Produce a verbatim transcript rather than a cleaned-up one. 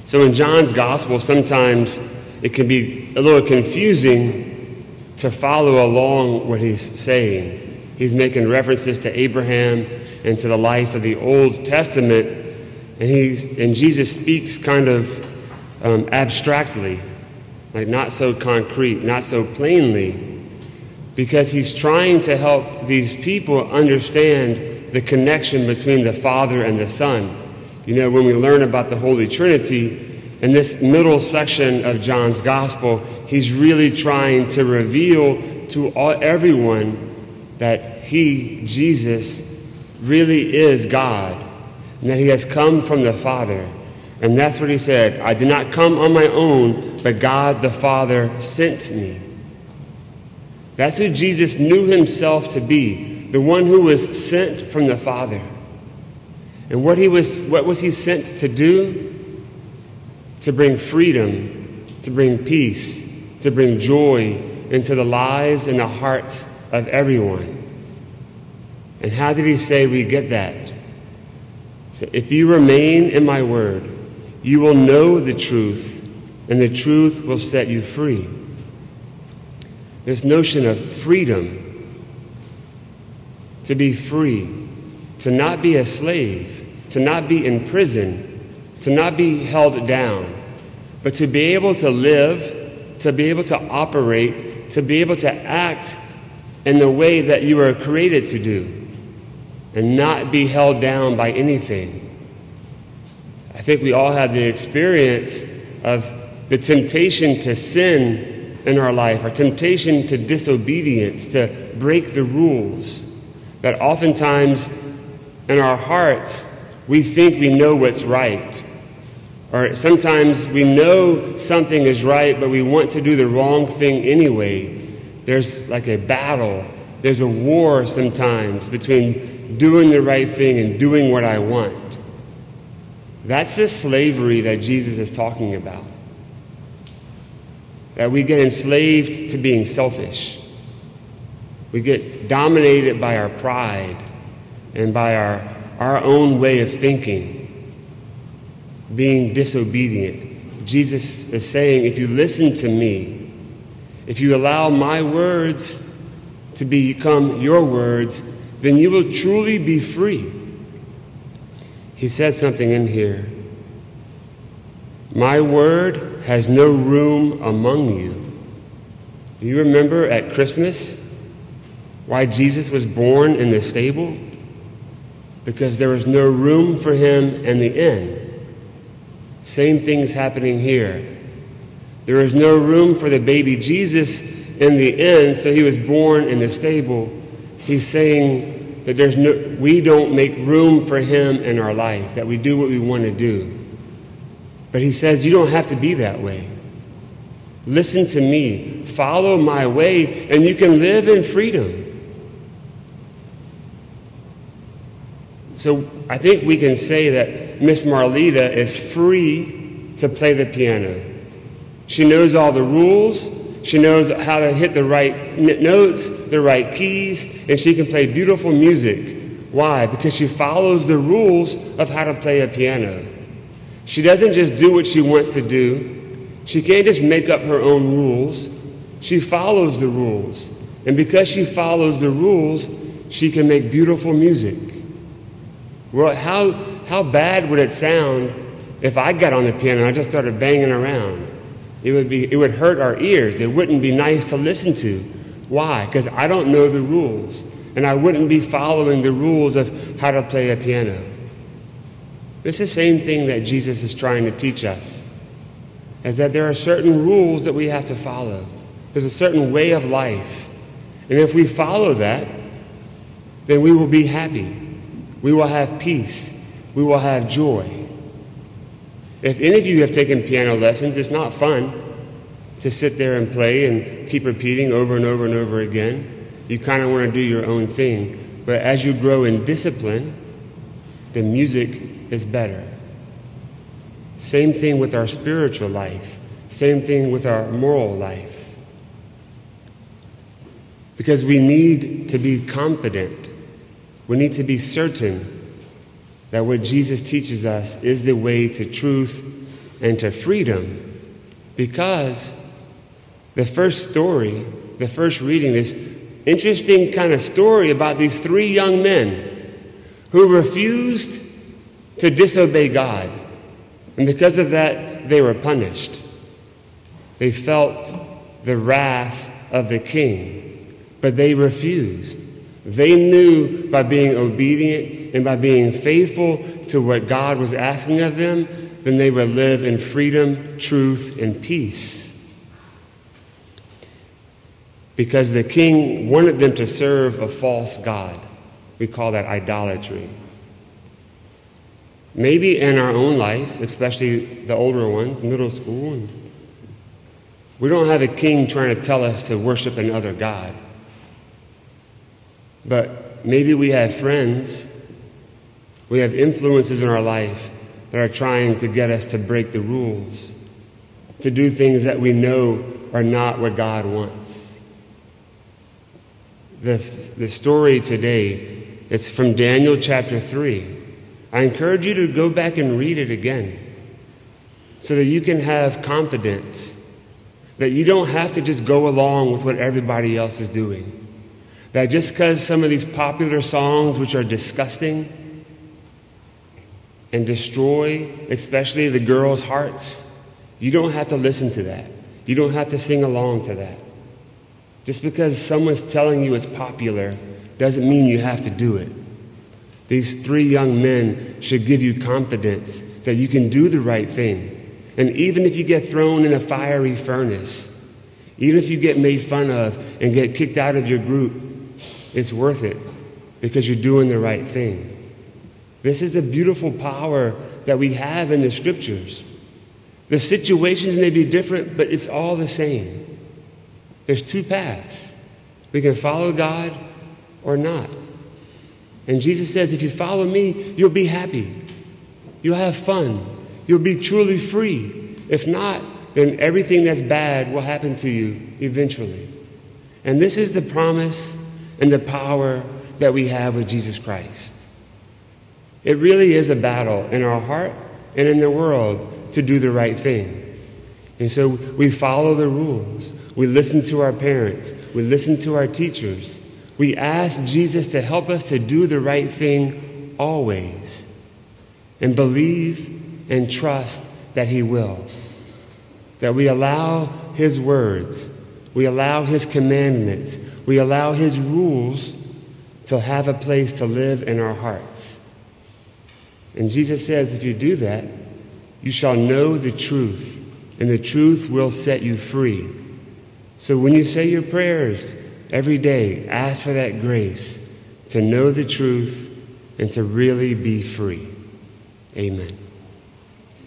So in John's gospel, sometimes it can be a little confusing to follow along what he's saying. He's making references to Abraham and to the life of the Old Testament, and he's and Jesus speaks kind of um, abstractly, like not so concrete, not so plainly, because he's trying to help these people understand the connection between the Father and the Son. You know, when we learn about the Holy Trinity, in this middle section of John's Gospel, he's really trying to reveal to all, everyone that he, Jesus, really is God, and that he has come from the Father. And that's what he said, I did not come on my own, but God the Father sent me. That's who Jesus knew himself to be, the one who was sent from the Father. And what he was, what was he sent to do? To bring freedom, to bring peace, to bring joy into the lives and the hearts of everyone. And how did he say we get that? So if you remain in my word, you will know the truth, and the truth will set you free. This notion of freedom, to be free, to not be a slave, to not be in prison, to not be held down, but to be able to live, to be able to operate, to be able to act in the way that you were created to do, and not be held down by anything. I think we all have the experience of the temptation to sin in our life, our temptation to disobedience, to break the rules, that oftentimes in our hearts, we think we know what's right. Or sometimes we know something is right, but we want to do the wrong thing anyway. There's like a battle. There's a war sometimes between doing the right thing and doing what I want. That's the slavery that Jesus is talking about. That we get enslaved to being selfish. We get dominated by our pride and by our our own way of thinking, being disobedient. Jesus is saying, if you listen to me, if you allow my words to become your words, then you will truly be free. He says something in here. My word has no room among you. Do you remember at Christmas why Jesus was born in the stable? Because there was no room for him in the inn. Same thing's happening here. There is no room for the baby Jesus in the inn, so he was born in the stable. He's saying that there's no, we don't make room for him in our life, that we do what we want to do. But he says you don't have to be that way. Listen to me, follow my way, and you can live in freedom. So I think we can say that Miss Marlita is free to play the piano. She knows all the rules. She knows how to hit the right notes, the right keys, and she can play beautiful music. Why? Because she follows the rules of how to play a piano. She doesn't just do what she wants to do. She can't just make up her own rules. She follows the rules. And because she follows the rules, she can make beautiful music. Well, how, how bad would it sound if I got on the piano and I just started banging around? It would be, it would hurt our ears. It wouldn't be nice to listen to. Why? Because I don't know the rules, and I wouldn't be following the rules of how to play a piano. It's the same thing that Jesus is trying to teach us, is that there are certain rules that we have to follow. There's a certain way of life, and if we follow that, then we will be happy. We will have peace. We will have joy. If any of you have taken piano lessons, it's not fun to sit there and play and keep repeating over and over and over again. You kind of want to do your own thing. But as you grow in discipline, the music is better. Same thing with our spiritual life. Same thing with our moral life. Because we need to be confident. We need to be certain that what Jesus teaches us is the way to truth and to freedom, because the first story, the first reading, this interesting kind of story about these three young men who refused to disobey God. And because of that, they were punished. They felt the wrath of the king, but they refused. They knew by being obedient and by being faithful to what God was asking of them, then they would live in freedom, truth, and peace. Because the king wanted them to serve a false god. We call that idolatry. Maybe in our own life, especially the older ones, middle school, and we don't have a king trying to tell us to worship another god. But maybe we have friends, we have influences in our life that are trying to get us to break the rules, to do things that we know are not what God wants. The, the story today, it's from Daniel chapter three. I encourage you to go back and read it again so that you can have confidence that you don't have to just go along with what everybody else is doing. That just because some of these popular songs, which are disgusting and destroy, especially the girls' hearts, you don't have to listen to that. You don't have to sing along to that. Just because someone's telling you it's popular doesn't mean you have to do it. These three young men should give you confidence that you can do the right thing. And even if you get thrown in a fiery furnace, even if you get made fun of and get kicked out of your group, it's worth it because you're doing the right thing. This is the beautiful power that we have in the scriptures. The situations may be different, but it's all the same. There's two paths. We can follow God or not. And Jesus says, if you follow me, you'll be happy. You'll have fun. You'll be truly free. If not, then everything that's bad will happen to you eventually. And this is the promise and the power that we have with Jesus Christ. It really is a battle in our heart and in the world to do the right thing. And so we follow the rules. We listen to our parents. We listen to our teachers. We ask Jesus to help us to do the right thing always, and believe and trust that he will. That we allow his words, we allow his commandments, we allow his rules to have a place to live in our hearts. And Jesus says, if you do that, you shall know the truth, and the truth will set you free. So when you say your prayers every day, ask for that grace to know the truth and to really be free. Amen.